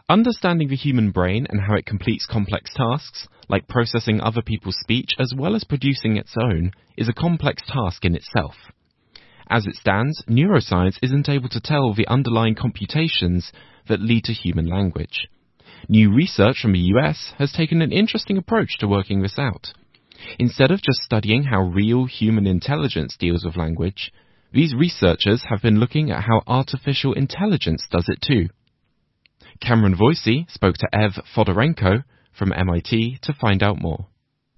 Understanding the human brain and how it completes complex tasks, like processing other people's speech as well as producing its own, is a complex task in itself. As it stands, neuroscience isn't able to tell the underlying computations that lead to human language. New research from the US has taken an interesting approach to working this out. Instead of just studying how real human intelligence deals with language, these researchers have been looking at how artificial intelligence does it too. Cameron Voisey spoke to Ev Fodorenko from MIT to find out more.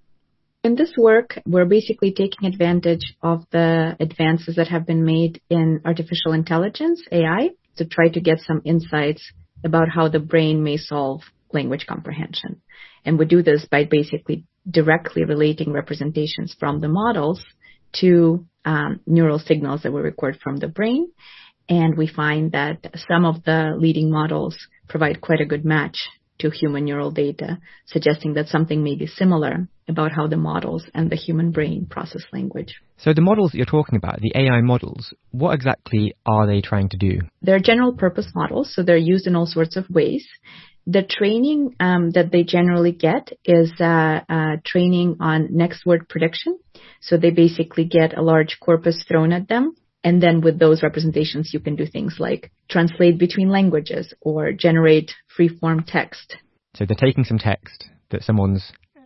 In this work, we're basically taking advantage of the advances that have been made in artificial intelligence, AI, to try to get some insights about how the brain may solve language comprehension. And we do this by basically directly relating representations from the models to neural signals that we record from the brain. And we find that some of the leading models provide quite a good match to human neural data, suggesting that something may be similar about how the models and the human brain process language. So the models that you're talking about, the AI models, what exactly are they trying to do? They're general purpose models, so they're used in all sorts of ways. The training that they generally get is training on next word prediction. So they basically get a large corpus thrown at them. And then with those representations, you can do things like translate between languages or generate free-form text. So they're taking some text that someone's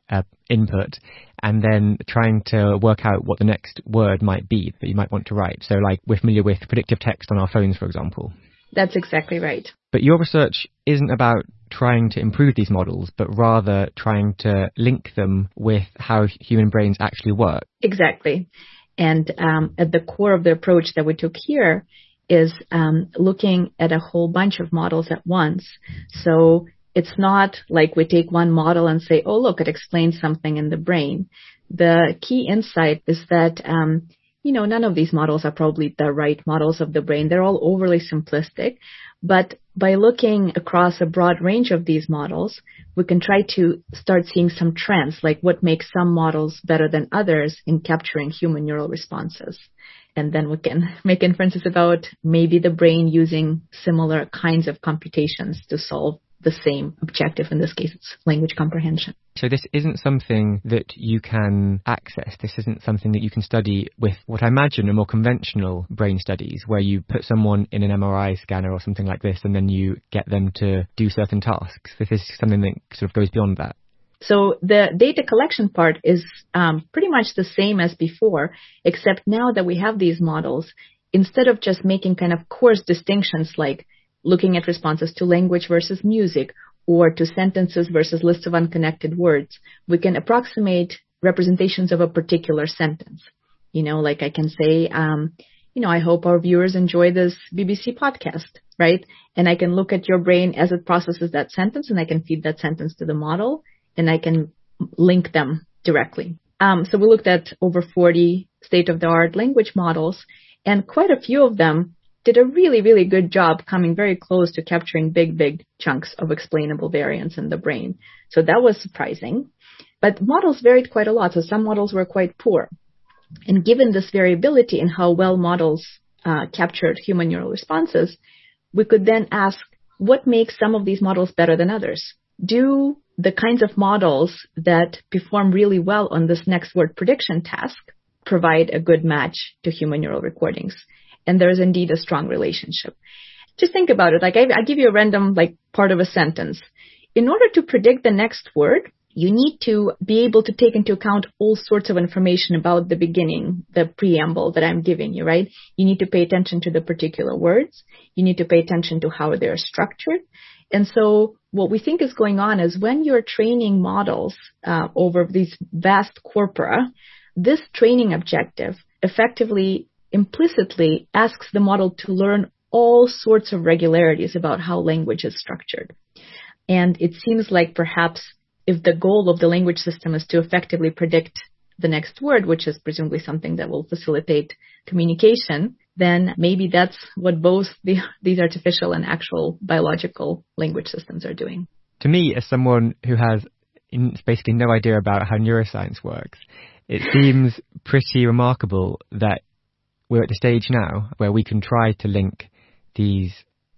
input and then trying to work out what the next word might be that you might want to write. So like we're familiar with predictive text on our phones, for example. That's exactly right. But your research isn't about trying to improve these models, but rather trying to link them with how human brains actually work. Exactly. And at the core of the approach that we took here is looking at a whole bunch of models at once. So it's not like we take one model and say, oh, look, it explains something in the brain. The key insight is that, none of these models are probably the right models of the brain. They're all overly simplistic. But by looking across a broad range of these models, we can try to start seeing some trends, like what makes some models better than others in capturing human neural responses. And then we can make inferences about maybe the brain using similar kinds of computations to solve the same objective. In this case, it's language comprehension. So this isn't something that you can access. This isn't something that you can study with what I imagine are more conventional brain studies, where you put someone in an MRI scanner or something like this, and then you get them to do certain tasks. This is something that sort of goes beyond that. So the data collection part is pretty much the same as before, except now that we have these models, instead of just making kind of coarse distinctions like looking at responses to language versus music or to sentences versus lists of unconnected words, we can approximate representations of a particular sentence. Like I can say, I hope our viewers enjoy this BBC podcast, right? And I can look at your brain as it processes that sentence, and I can feed that sentence to the model, and I can link them directly. So we looked at over 40 state-of-the-art language models, and quite a few of them did a really, really good job coming very close to capturing big chunks of explainable variance in the brain. So that was surprising. But models varied quite a lot. So some models were quite poor. And given this variability in how well models captured human neural responses, we could then ask, what makes some of these models better than others? Do the kinds of models that perform really well on this next word prediction task provide a good match to human neural recordings? And there is indeed a strong relationship. Just think about it. Like I give you a random part of a sentence. In order to predict the next word, you need to be able to take into account all sorts of information about the beginning, the preamble that I'm giving you, right? You need to pay attention to the particular words. You need to pay attention to how they're structured. And so what we think is going on is when you're training models over these vast corpora, this training objective effectively implicitly asks the model to learn all sorts of regularities about how language is structured. And it seems like perhaps if the goal of the language system is to effectively predict the next word, which is presumably something that will facilitate communication, then maybe that's what both these artificial and actual biological language systems are doing. To me, as someone who has basically no idea about how neuroscience works, it seems pretty remarkable that we're at the stage now where we can try to link these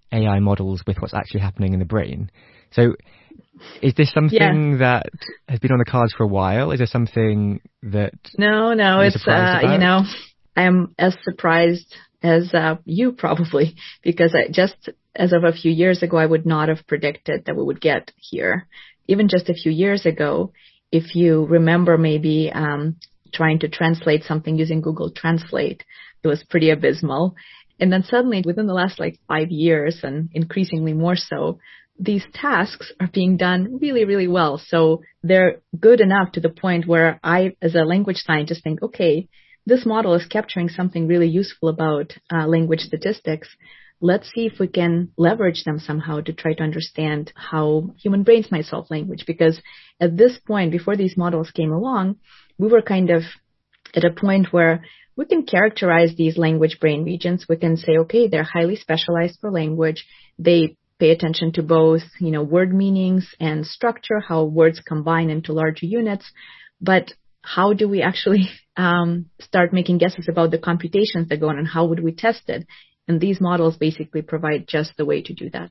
AI models with what's actually happening in the brain. So is this something that has been on the cards for a while? Is there something that... No, it's, I'm as surprised as you probably, because just as of a few years ago, I would not have predicted that we would get here. Even just a few years ago, if you remember maybe trying to translate something using Google Translate, it was pretty abysmal. And then suddenly, within the last 5 years, and increasingly more so, these tasks are being done really, really well. So they're good enough to the point where I, as a language scientist, think, okay, this model is capturing something really useful about language statistics. Let's see if we can leverage them somehow to try to understand how human brains might solve language. Because at this point, before these models came along, we were kind of at a point where we can characterize these language brain regions. We can say, okay, they're highly specialized for language. They pay attention to both, word meanings and structure, how words combine into larger units. But how do we actually start making guesses about the computations that go on, and how would we test it? And these models basically provide just the way to do that.